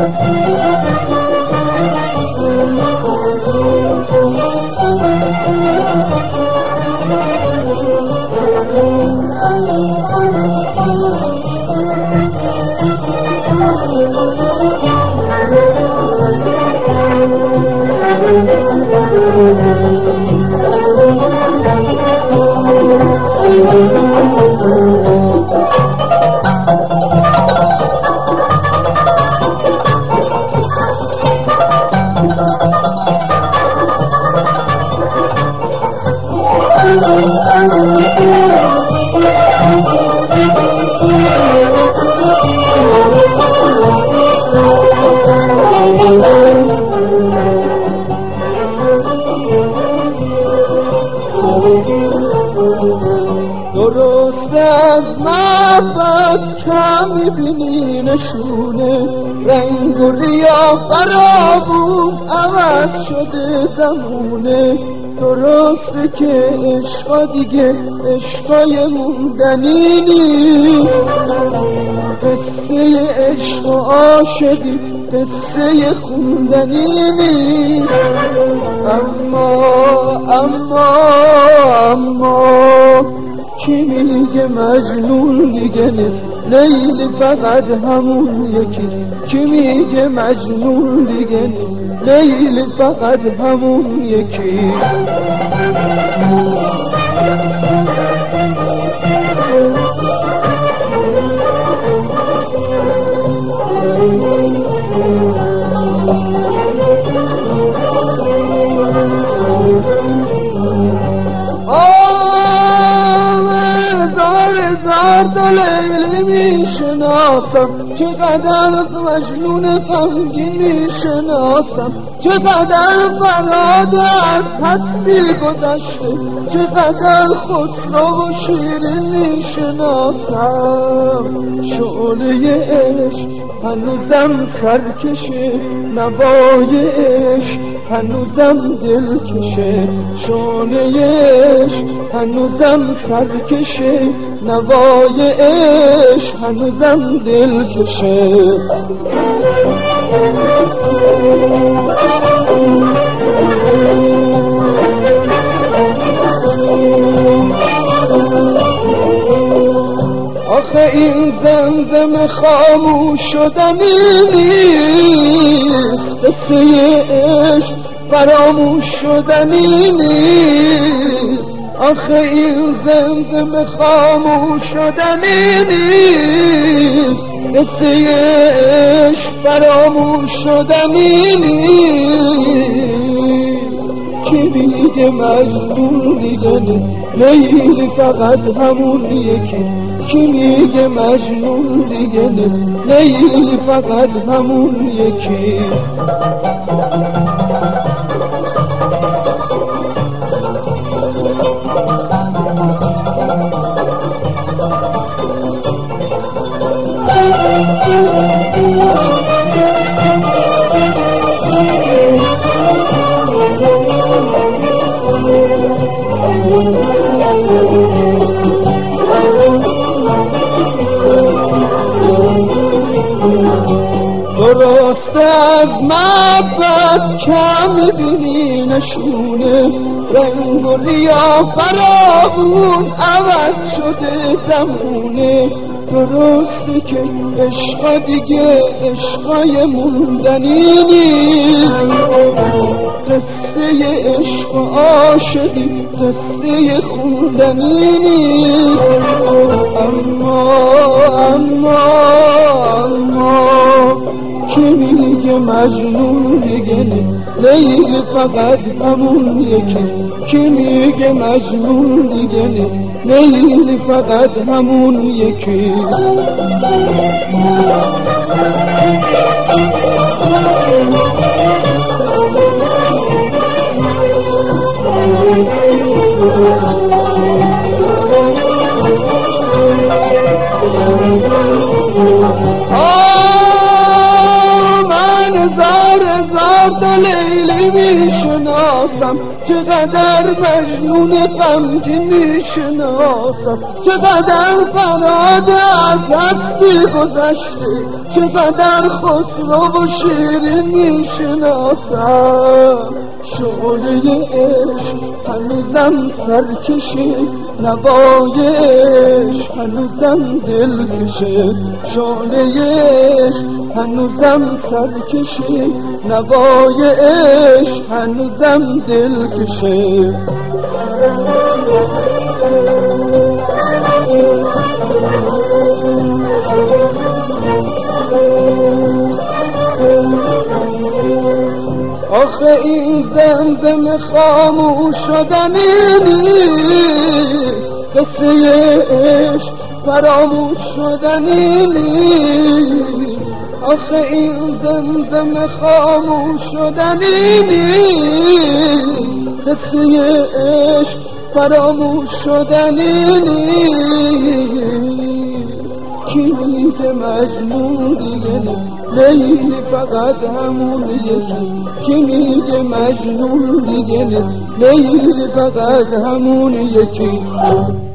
درست از محبت کم می‌بینی نشونه، رنگ و ریا فراوون عوض شده زمونه. درسته که عشقا دیگه عشقای موندنی نیست، قصه عشق و عاشقی قصه خوندنی نیست. اما کی میگه مجنون دیگه نیست، لیلی فقط همون یکیست. کی میگه مجنون دیگه نیست، لیلی فقط همون یکی. هزار لیلی میشناسم، چقدر مجنون غمگین میشناسم، چقدر فراد از هستی گذشته، چقدر خسرو و شیرین میشناسم. شعله عشق هنوزم سرکشه، نوای عشق هنوزم دلکشه. شعله عشق هنوزم سرکشه، نوای عشق هنوزم دلکشه. آخه این زمزم خاموش شدنی نیست، قصه عشق فراموش شدنی نیست. آخه این زمزم خاموش شدنی نیست، قصه عشق فراموش شدنی نیست. کی میگه مجنون دیگه نیست، لیلی فقط همون یکیست. کی میگه مجنون دیگه نیست، لیلی فقط همون یکیست. درست از محبت کم می‌بینی نشونه، رنگ و ریا فراوون عوض شده زمونه. درسته که عشقا دیگه عشقای موندنی نیست، قصه عشق و عاشقی قصه خوندنی نیست. اما کی میگه مجنون دیگه نیست، لیلی فقط همون یکیست. کی میگه مجنون دیگه نیست، لیلی فقط همون یکیست. من هزار لیلی میشناسم، میشناسم، چقدر مجنون غمگین میشناسم، چقدر فرهاد از هستی گذشته، چقدر خسرو و شیرین میشناسم. شعله عشق هنوزم سرکشه، نوای عشق هنوزم دلکشه، شعله عشق هنوزم سرکشه، نوای عشق هنوزم دلکشه. آخه این زمزم خاموش شدنی نیست، قصه عشق فراموش شدنی نیست. آخه این زمزم خاموش شدنی نیست، قصه عشق فراموش شدنی نیست. کی میگه مجنون دیگه نیست، لیلی فقط همون یکیست. کی میگه مجنون دیگه نیست، لیلی فقط همون یکیست.